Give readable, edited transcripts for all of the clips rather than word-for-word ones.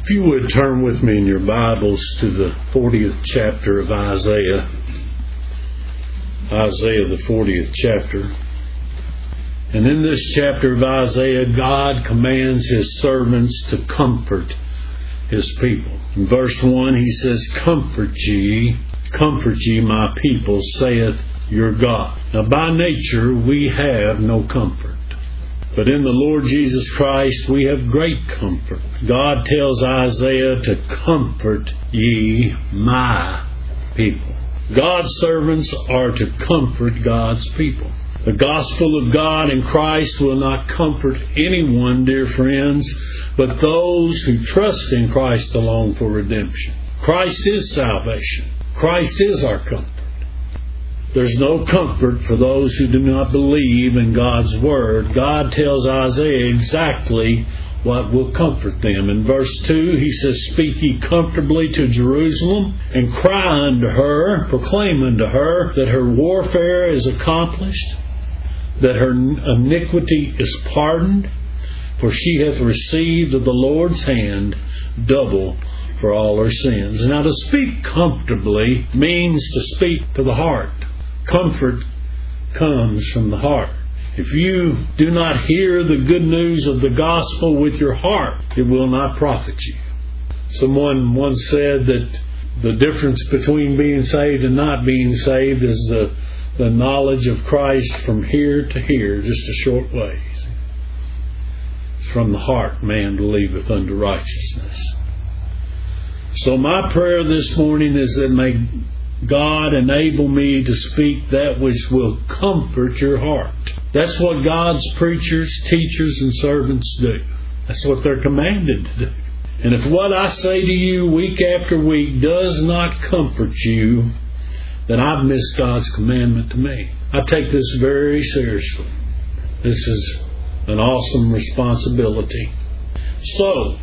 If you would turn with me in your Bibles to the 40th chapter of Isaiah. Isaiah, the 40th chapter. And in this chapter of Isaiah, God commands His servants to comfort His people. In verse 1, He says, comfort ye, my people, saith your God. Now by nature, we have no comfort. But in the Lord Jesus Christ, we have great comfort. God tells Isaiah to comfort ye, my people. God's servants are to comfort God's people. The gospel of God in Christ will not comfort anyone, dear friends, but those who trust in Christ alone for redemption. Christ is salvation. Christ is our comfort. There's no comfort for those who do not believe in God's Word. God tells Isaiah exactly what will comfort them. In verse 2, He says, speak ye comfortably to Jerusalem, and cry unto her, proclaim unto her, that her warfare is accomplished, that her iniquity is pardoned, for she hath received of the Lord's hand double for all her sins. Now to speak comfortably means to speak to the heart. Comfort comes from the heart. If you do not hear the good news of the gospel with your heart, it will not profit you. Someone once said that the difference between being saved and not being saved is the knowledge of Christ from here to here, just a short ways. From the heart man believeth unto righteousness. So my prayer this morning is that may God enable me to speak that which will comfort your heart. That's what God's preachers, teachers, and servants do. That's what they're commanded to do. And if what I say to you week after week does not comfort you, then I've missed God's commandment to me. I take this very seriously. This is an awesome responsibility. So,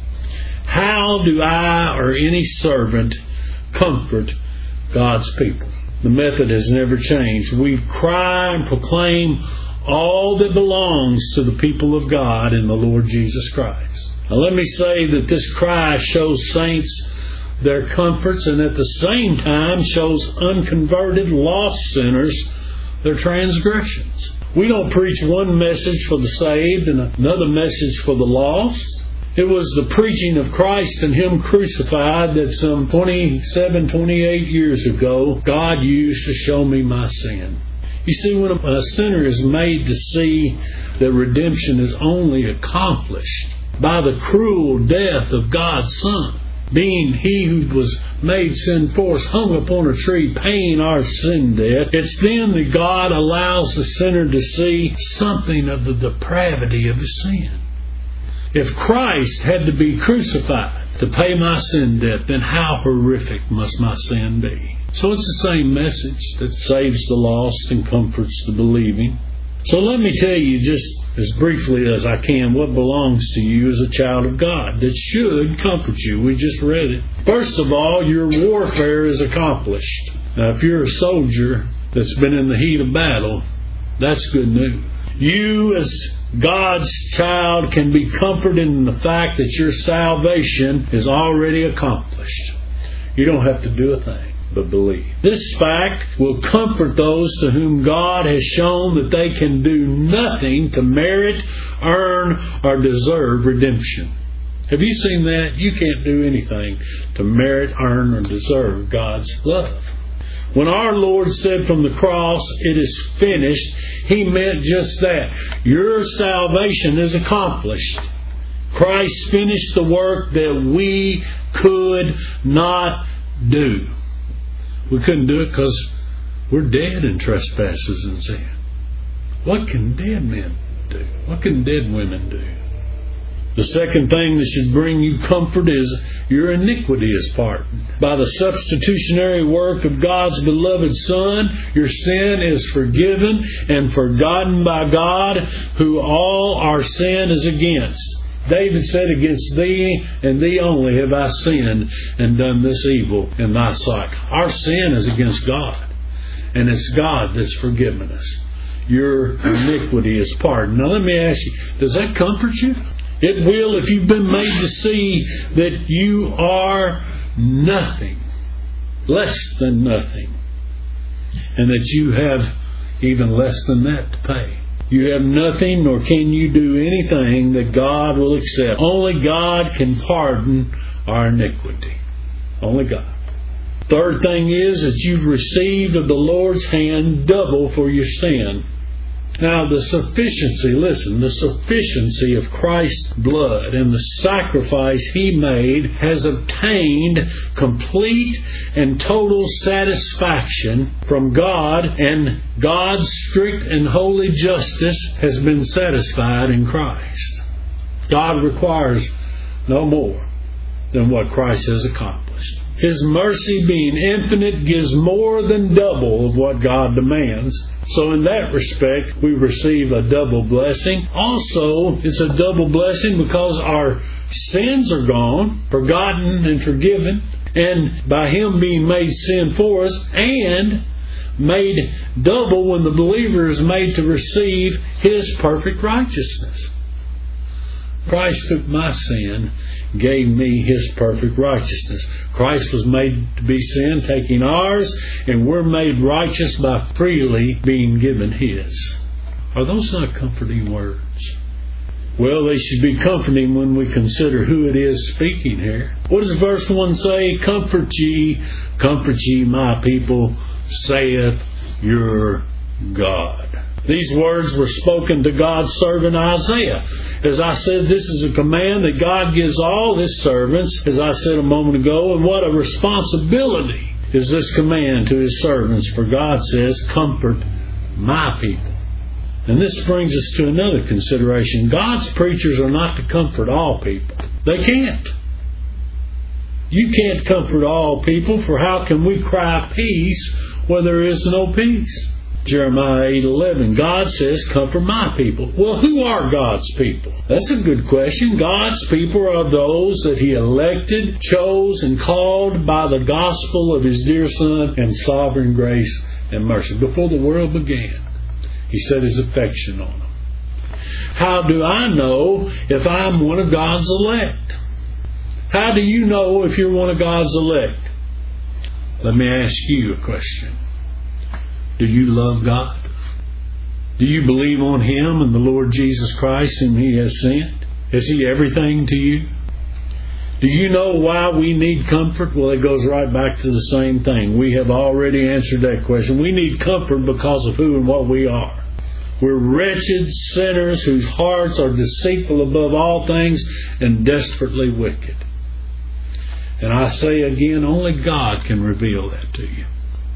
how do I or any servant comfort God's people? The method has never changed. We cry and proclaim all that belongs to the people of God in the Lord Jesus Christ. Now let me say that this cry shows saints their comforts, and at the same time shows unconverted, lost sinners their transgressions. We don't preach one message for the saved and another message for the lost. It was the preaching of Christ and Him crucified that some 27, 28 years ago God used to show me my sin. You see, when a sinner is made to see that redemption is only accomplished by the cruel death of God's Son, being He who was made sin for us, hung upon a tree, paying our sin debt, it's then that God allows the sinner to see something of the depravity of his sin. If Christ had to be crucified to pay my sin debt, then how horrific must my sin be? So it's the same message that saves the lost and comforts the believing. So let me tell you just as briefly as I can what belongs to you as a child of God that should comfort you. We just read it. First of all, your warfare is accomplished. Now, if you're a soldier that's been in the heat of battle, that's good news. You as God's child can be comforted in the fact that your salvation is already accomplished. You don't have to do a thing but believe. This fact will comfort those to whom God has shown that they can do nothing to merit, earn, or deserve redemption. Have you seen that? You can't do anything to merit, earn, or deserve God's love. When our Lord said from the cross, it is finished, He meant just that. Your salvation is accomplished. Christ finished the work that we could not do. We couldn't do it because we're dead in trespasses and sin. What can dead men do? What can dead women do? The second thing that should bring you comfort is your iniquity is pardoned. By the substitutionary work of God's beloved Son, your sin is forgiven and forgotten by God, who all our sin is against. David said, against thee and thee only have I sinned and done this evil in thy sight. Our sin is against God, and it's God that's forgiven us. Your iniquity is pardoned. Now let me ask you, does that comfort you? It will if you've been made to see that you are nothing, less than nothing, and that you have even less than that to pay. You have nothing, nor can you do anything that God will accept. Only God can pardon our iniquity. Only God. Third thing is that you've received of the Lord's hand double for your sin. Now the sufficiency of Christ's blood and the sacrifice He made has obtained complete and total satisfaction from God, and God's strict and holy justice has been satisfied in Christ. God requires no more than what Christ has accomplished. His mercy, being infinite, gives more than double of what God demands. So in that respect, we receive a double blessing. Also, it's a double blessing because our sins are gone, forgotten and forgiven, and by Him being made sin for us, and made double when the believer is made to receive His perfect righteousness. Christ took my sin, gave me His perfect righteousness. Christ was made to be sin, taking ours, and we're made righteous by freely being given His. Are those not comforting words? Well, they should be comforting when we consider who it is speaking here. What does verse 1 say? Comfort ye, my people, saith your God. These words were spoken to God's servant Isaiah. As I said, this is a command that God gives all His servants, as I said a moment ago, and what a responsibility is this command to His servants. For God says, comfort my people. And this brings us to another consideration. God's preachers are not to comfort all people. They can't. You can't comfort all people, for how can we cry peace where there is no peace? Jeremiah 8:11, God says, comfort my people. Well, who are God's people? That's a good question. God's people are those that He elected, chose, and called by the gospel of His dear Son and sovereign grace and mercy. Before the world began, He set His affection on them. How do I know if I'm one of God's elect? How do you know if you're one of God's elect? Let me ask you a question. Do you love God? Do you believe on Him and the Lord Jesus Christ whom He has sent? Is He everything to you? Do you know why we need comfort? Well, it goes right back to the same thing. We have already answered that question. We need comfort because of who and what we are. We're wretched sinners whose hearts are deceitful above all things and desperately wicked. And I say again, only God can reveal that to you.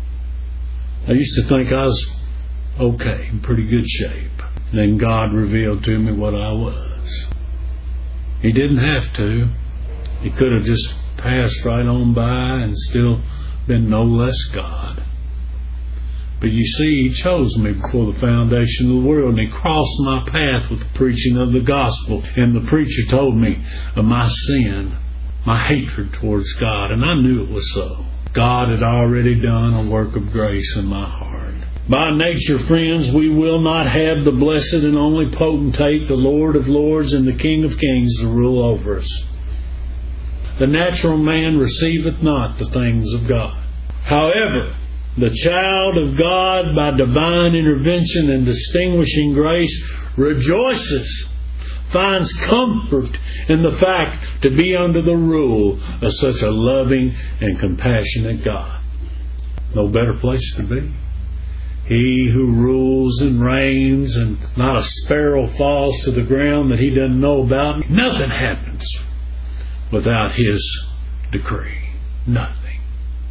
I used to think I was okay, in pretty good shape. And then God revealed to me what I was. He didn't have to. He could have just passed right on by and still been no less God. But you see, He chose me before the foundation of the world, and He crossed my path with the preaching of the gospel. And the preacher told me of my sin, my hatred towards God, and I knew it was so. God had already done a work of grace in my heart. By nature, friends, we will not have the blessed and only potentate, the Lord of lords and the King of kings, to rule over us. The natural man receiveth not the things of God. However, the child of God, by divine intervention and distinguishing grace, rejoices, finds comfort in the fact to be under the rule of such a loving and compassionate God. No better place to be. He who rules and reigns, and not a sparrow falls to the ground that He doesn't know about. Nothing happens without His decree. Nothing.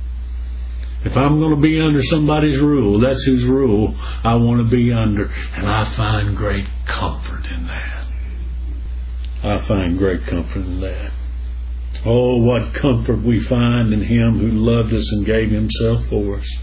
If I'm going to be under somebody's rule, that's whose rule I want to be under. And I find great comfort in that. I find great comfort in that. Oh, what comfort we find in Him who loved us and gave Himself for us.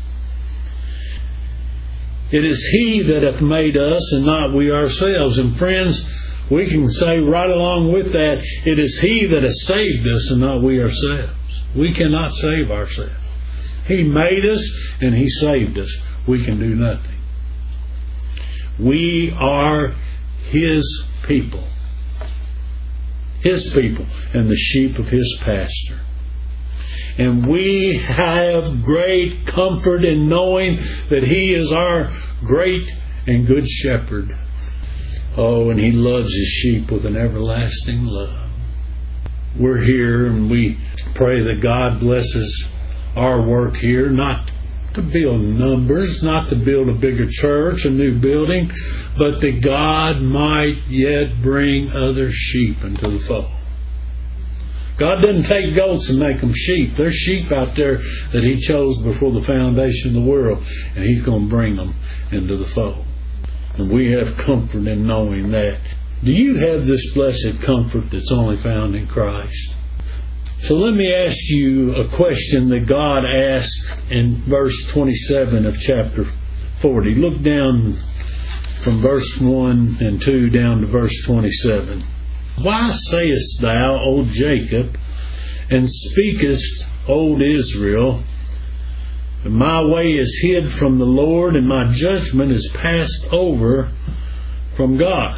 It is He that hath made us and not we ourselves. And friends, we can say right along with that, it is He that has saved us and not we ourselves. We cannot save ourselves. He made us and He saved us. We can do nothing. We are His people. His people and the sheep of His pasture. And we have great comfort in knowing that He is our great and good shepherd. Oh, and He loves His sheep with an everlasting love. We're here and we pray that God blesses our work here, not to build numbers, not to build a bigger church, a new building, but that God might yet bring other sheep into the fold. God doesn't take goats and make them sheep. There's sheep out there that He chose before the foundation of the world, and He's going to bring them into the fold. And we have comfort in knowing that. Do you have this blessed comfort that's only found in Christ? So let me ask you a question that God asked in verse 27 of chapter 40. Look down from verse 1 and 2 down to verse 27. Why sayest thou, O Jacob, and speakest, O Israel, my way is hid from the Lord, and my judgment is passed over from God?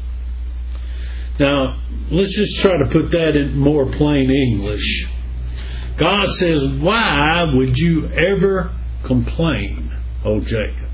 Now, let's just try to put that in more plain English. God says, why would you ever complain, O Jacob?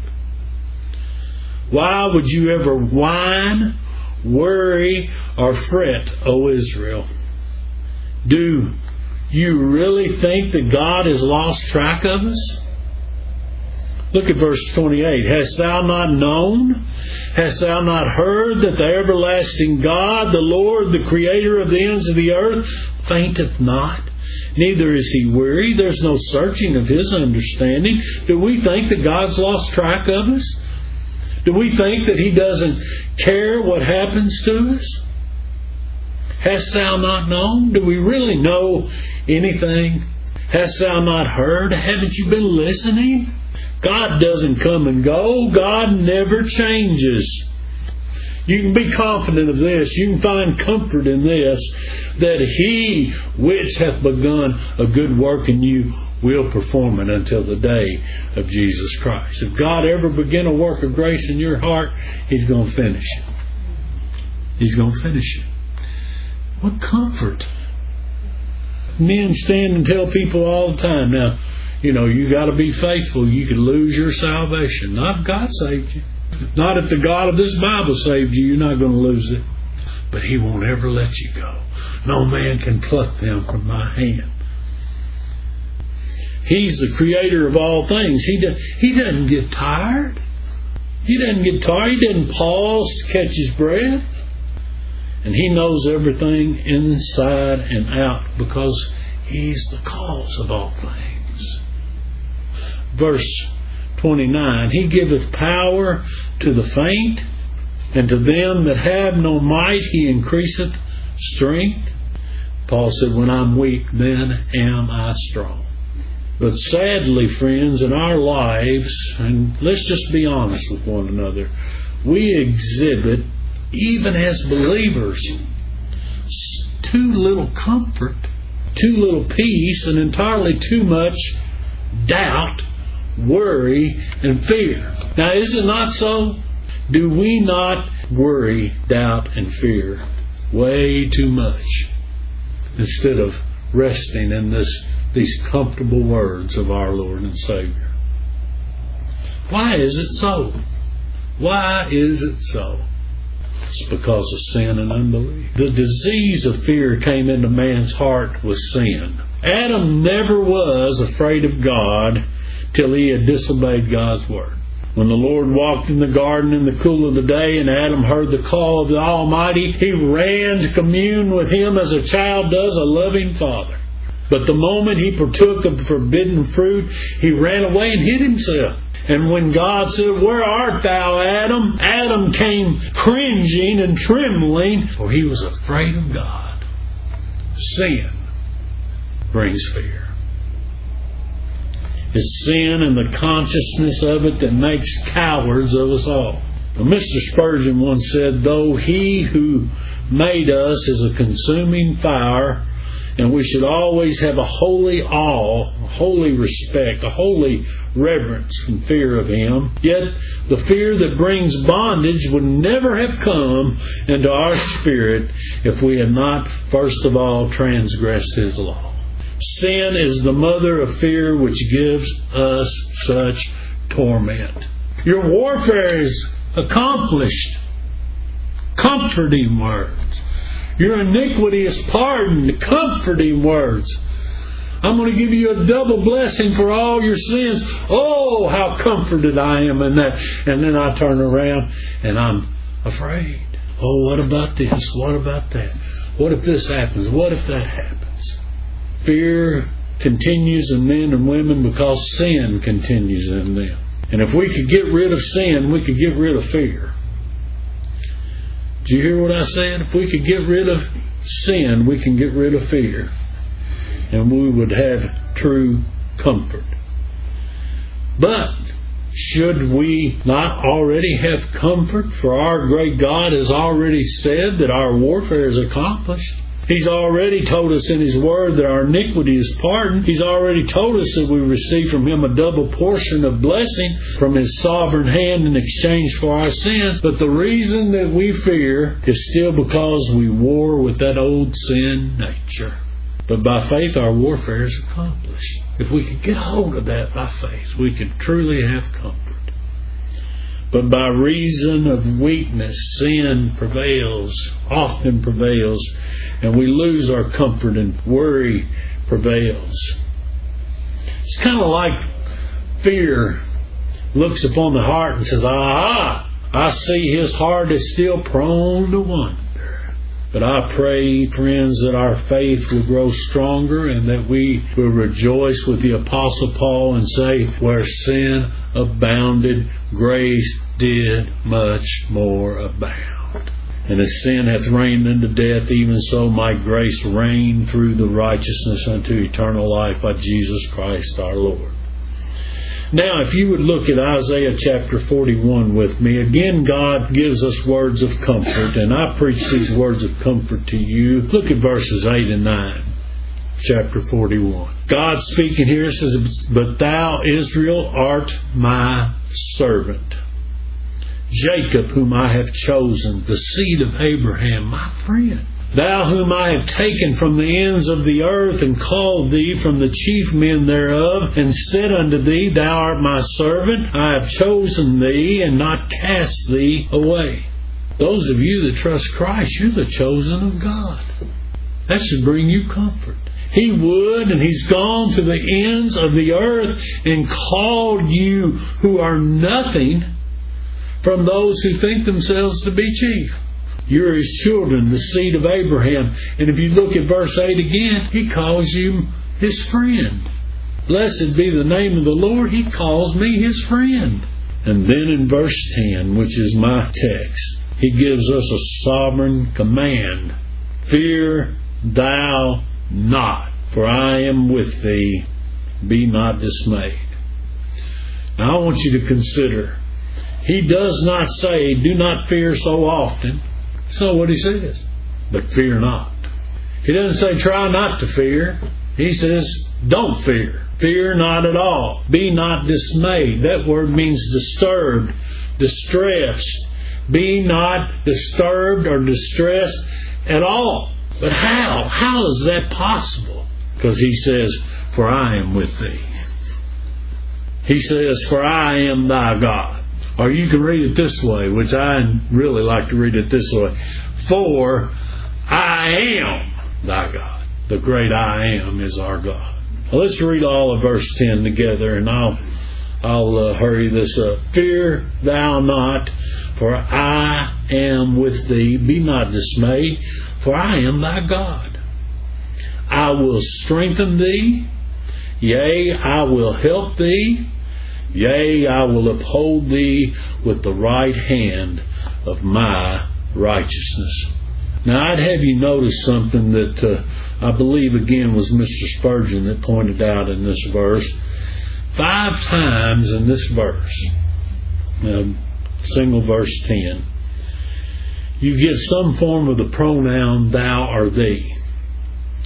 Why would you ever whine, worry, or fret, O Israel? Do you really think that God has lost track of us? Look at verse 28. Hast thou not known? Hast thou not heard that the everlasting God, the Lord, the Creator of the ends of the earth, fainteth not, neither is He weary? There's no searching of His understanding. Do we think that God's lost track of us? Do we think that He doesn't care what happens to us? Hast thou not known? Do we really know anything? Hast thou not heard? Haven't you been listening? God doesn't come and go. God never changes. You can be confident of this. You can find comfort in this, that He which hath begun a good work in you will perform it until the day of Jesus Christ. If God ever begin a work of grace in your heart, He's going to finish it. He's going to finish it. What comfort. Men stand and tell people all the time, now, you got to be faithful. You could lose your salvation. Not if God saved you. Not if the God of this Bible saved you. You're not going to lose it. But He won't ever let you go. No man can pluck them from my hand. He's the Creator of all things. He doesn't get tired. He doesn't get tired. He doesn't pause to catch His breath. And He knows everything inside and out because He's the cause of all things. Verse 29, He giveth power to the faint, and to them that have no might He increaseth strength. Paul said, when I'm weak, then am I strong. But sadly, friends, in our lives, and let's just be honest with one another, we exhibit, even as believers, too little comfort, too little peace, and entirely too much doubt, worry, and fear. Now, is it not so? Do we not worry, doubt, and fear way too much instead of resting in these comfortable words of our Lord and Savior? Why is it so? Why is it so? It's because of sin and unbelief. The disease of fear came into man's heart with sin. Adam never was afraid of God till he had disobeyed God's word. When the Lord walked in the garden in the cool of the day and Adam heard the call of the Almighty, he ran to commune with Him as a child does a loving father. But the moment he partook of the forbidden fruit, he ran away and hid himself. And when God said, where art thou, Adam? Adam came cringing and trembling, for he was afraid of God. Sin brings fear. It's sin and the consciousness of it that makes cowards of us all. Now, Mr. Spurgeon once said, though He who made us is a consuming fire, And we should always have a holy awe, a holy respect, a holy reverence and fear of Him. Yet the fear that brings bondage would never have come into our spirit if we had not, first of all, transgressed His law. Sin is the mother of fear, which gives us such torment. Your warfare is accomplished. Comforting words. Your iniquity is pardoned. Comforting words. I'm going to give you a double blessing for all your sins. Oh, how comforted I am in that. And then I turn around and I'm afraid. Oh, what about this? What about that? What if this happens? What if that happens? Fear continues in men and women because sin continues in them. And if we could get rid of sin, we could get rid of fear. Do you hear what I said? If we could get rid of sin, we can get rid of fear. And we would have true comfort. But should we not already have comfort? For our great God has already said that our warfare is accomplished. He's already told us in His Word that our iniquity is pardoned. He's already told us that we receive from Him a double portion of blessing from His sovereign hand in exchange for our sins. But the reason that we fear is still because we war with that old sin nature. But by faith our warfare is accomplished. If we could get hold of that by faith, we could truly have comfort. But by reason of weakness, sin prevails, often prevails, and we lose our comfort and worry prevails. It's kind of like fear looks upon the heart and says, "Aha, I see his heart is still prone to wander." But I pray, friends, that our faith will grow stronger and that we will rejoice with the Apostle Paul and say, "Where sin abounded, grace did much more abound. And as sin hath reigned unto death, even so might grace reign through the righteousness unto eternal life by Jesus Christ our Lord." Now, if you would look at Isaiah chapter 41 with me, again God gives us words of comfort, and I preach these words of comfort to you. Look at verses 8 and 9, chapter 41. God speaking here says, "But thou, Israel, art my servant, Jacob, whom I have chosen, the seed of Abraham, my friend. Thou whom I have taken from the ends of the earth, and called thee from the chief men thereof, and said unto thee, Thou art my servant, I have chosen thee, and not cast thee away." Those of you that trust Christ, you're the chosen of God. That should bring you comfort. He would, and He's gone to the ends of the earth and called you who are nothing from those who think themselves to be chief. You're His children, the seed of Abraham. And if you look at verse 8 again, He calls you His friend. Blessed be the name of the Lord. He calls me His friend. And then in verse 10, which is my text, He gives us a sovereign command. "Fear thou not, for I am with thee. Be not dismayed." Now I want you to consider, He does not say, "Do not fear" so often. That's not what He says. But fear not. He doesn't say try not to fear. He says don't fear. Fear not at all. Be not dismayed. That word means disturbed, distressed. Be not disturbed or distressed at all. But how? How is that possible? Because He says, "For I am with thee." He says, "For I am thy God." Or you can read it this way, which I really like to read it this way. "For I am thy God." The great I am is our God. Well, let's read all of verse 10 together, and I'll hurry this up. "Fear thou not, for I am with thee. Be not dismayed, for I am thy God. I will strengthen thee. Yea, I will help thee. Yea, I will uphold thee with the right hand of my righteousness." Now, I'd have you notice something that I believe again was Mr. Spurgeon that pointed out in this verse. 5 times in this verse, single verse 10, you get some form of the pronoun thou or thee.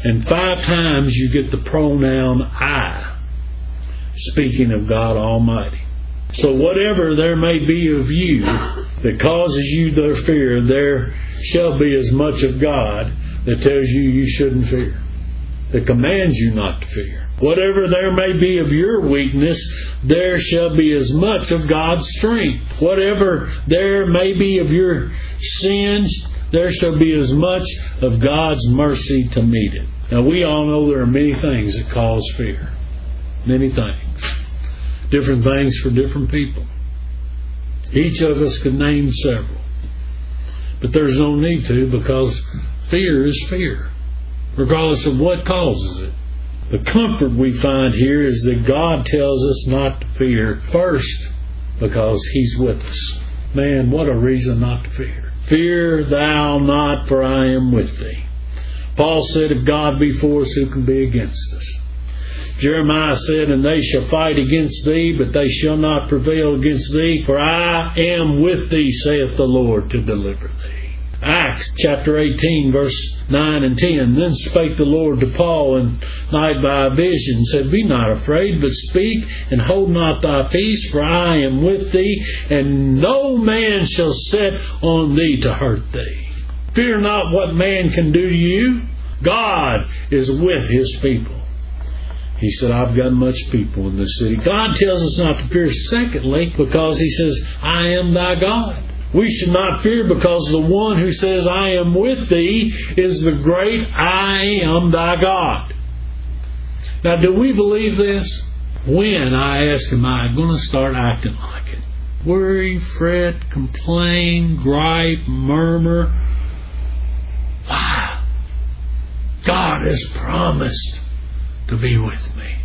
And 5 times you get the pronoun I, speaking of God Almighty. So whatever there may be of you that causes you their fear, there shall be as much of God that tells you you shouldn't fear, that commands you not to fear. Whatever there may be of your weakness, there shall be as much of God's strength. Whatever there may be of your sins, there shall be as much of God's mercy to meet it. Now we all know there are many things that cause fear. Many things. Different things for different people. Each of us could name several. But there's no need to, because fear is fear, regardless of what causes it. The comfort we find here is that God tells us not to fear, first because He's with us. Man, what a reason not to fear. Fear thou not, for I am with thee. Paul said, if God be for us, who can be against us? Jeremiah said, and they shall fight against thee, but they shall not prevail against thee, for I am with thee, saith the Lord, to deliver thee. Acts chapter 18, verse 9 and 10. Then spake the Lord to Paul in night by a vision, and said, be not afraid, but speak, and hold not thy peace, for I am with thee, and no man shall set on thee to hurt thee. Fear not what man can do to you. God is with His people. He said, I've got much people in this city. God tells us not to fear, secondly, because He says, I am thy God. We should not fear because the one who says, I am with thee, is the great I am thy God. Now, do we believe this? When, I ask, am I going to start acting like it? Worry, fret, complain, gripe, murmur. Why? God has promised to be with me.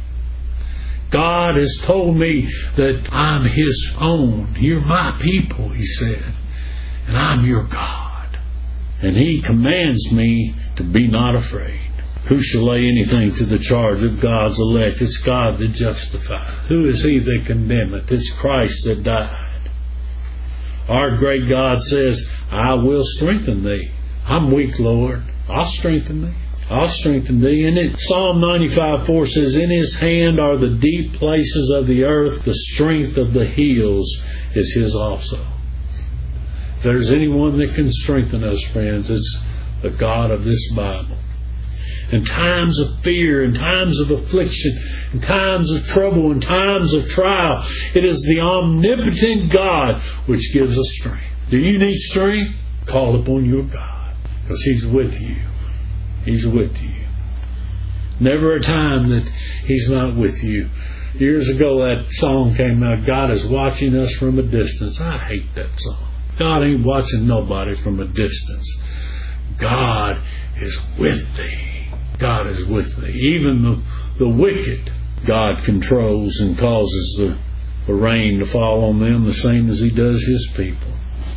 God has told me that I'm His own. You're my people, He said, and I'm your God. And He commands me to be not afraid. Who shall lay anything to the charge of God's elect? It's God that justifies. Who is He that condemneth? It's Christ that died. Our great God says, I will strengthen thee. I'm weak, Lord. I'll strengthen thee. I'll strengthen thee. And Psalm 95:4 says, in His hand are the deep places of the earth. The strength of the hills is His also. If there's anyone that can strengthen us, friends, it's the God of this Bible. In times of fear, in times of affliction, in times of trouble, in times of trial, it is the omnipotent God which gives us strength. Do you need strength? Call upon your God, because He's with you. He's with you. Never a time that He's not with you. Years ago that song came out, God is watching us from a distance. I hate that song. God ain't watching nobody from a distance. God is with thee. God is with thee. Even the wicked, God controls and causes the rain to fall on them the same as He does His people.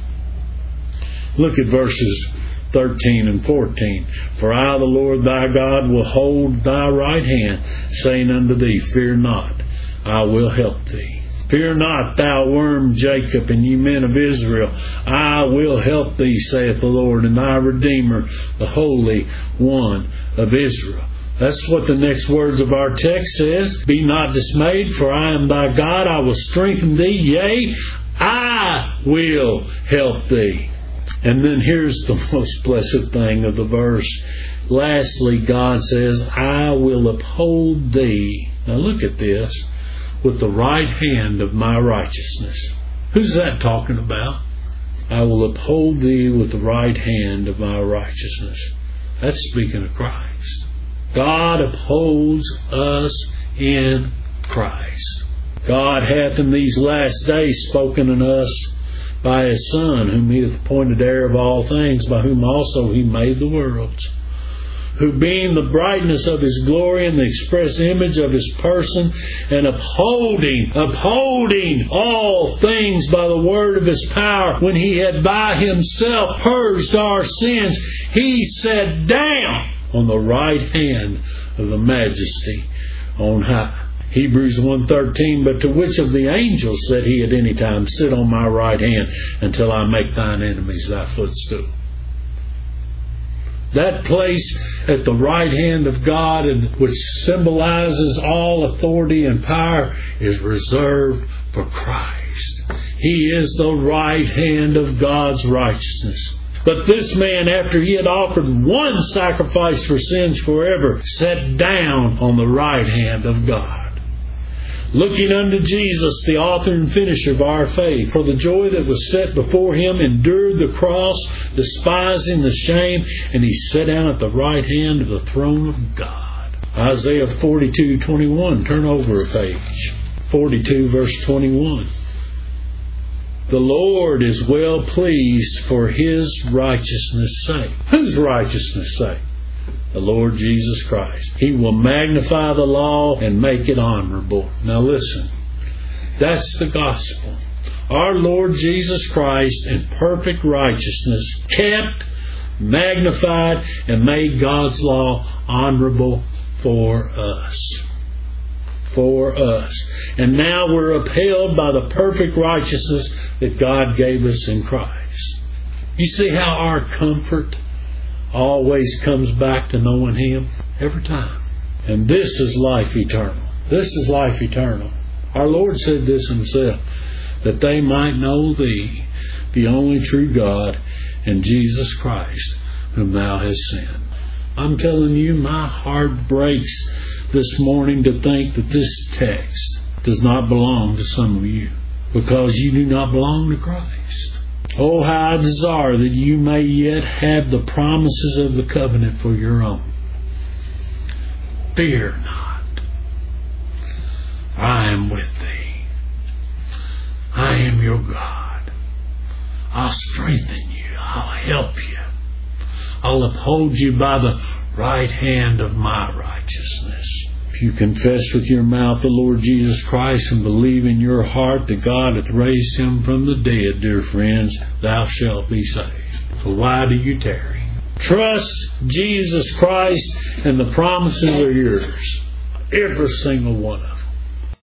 Look at verses 13 and 14. For I, the Lord thy God, will hold thy right hand, saying unto thee, fear not, I will help thee. Fear not, thou worm Jacob, and ye men of Israel, I will help thee, saith the Lord, and thy Redeemer, the Holy One of Israel. That's what the next words of our text says. Be not dismayed, for I am thy God. I will strengthen thee. Yea, I will help thee. And then here's the most blessed thing of the verse. Lastly, God says, I will uphold thee. Now look at this. With the right hand of my righteousness. Who's that talking about? I will uphold thee with the right hand of my righteousness. That's speaking of Christ. God upholds us in Christ. God hath in these last days spoken unto us by His Son, whom He hath appointed heir of all things, by whom also He made the worlds, who being the brightness of His glory and the express image of His person, and upholding all things by the word of His power, when He had by Himself purged our sins, He sat down on the right hand of the Majesty on high. Hebrews 1:13, but to which of the angels said He at any time, sit on my right hand until I make thine enemies thy footstool? That place at the right hand of God, and which symbolizes all authority and power, is reserved for Christ. He is the right hand of God's righteousness. But this man, after he had offered one sacrifice for sins forever, sat down on the right hand of God, looking unto Jesus, the author and finisher of our faith. For the joy that was set before him, endured the cross, despising the shame, and he sat down at the right hand of the throne of God. Isaiah 42:21. Turn over a page. 42 verse 21. The Lord is well pleased for His righteousness' sake. Whose righteousness' sake? The Lord Jesus Christ. He will magnify the law and make it honorable. Now listen, that's the gospel. Our Lord Jesus Christ in perfect righteousness kept, magnified, and made God's law honorable for us. For us. And now we're upheld by the perfect righteousness that God gave us in Christ. You see how our comfort always comes back to knowing Him? Every time. And this is life eternal. This is life eternal. Our Lord said this Himself, that they might know Thee, the only true God, and Jesus Christ, whom Thou hast sent. I'm telling you, my heart breaks this morning to think that this text does not belong to some of you, because you do not belong to Christ. Oh, how I desire that you may yet have the promises of the covenant for your own. Fear not. I am with thee. I am your God. I'll strengthen you. I'll help you. I'll uphold you by the right hand of my righteousness. If you confess with your mouth the Lord Jesus Christ and believe in your heart that God hath raised Him from the dead, dear friends, thou shalt be saved. So why do you tarry? Trust Jesus Christ, and the promises are yours. Every single one of them.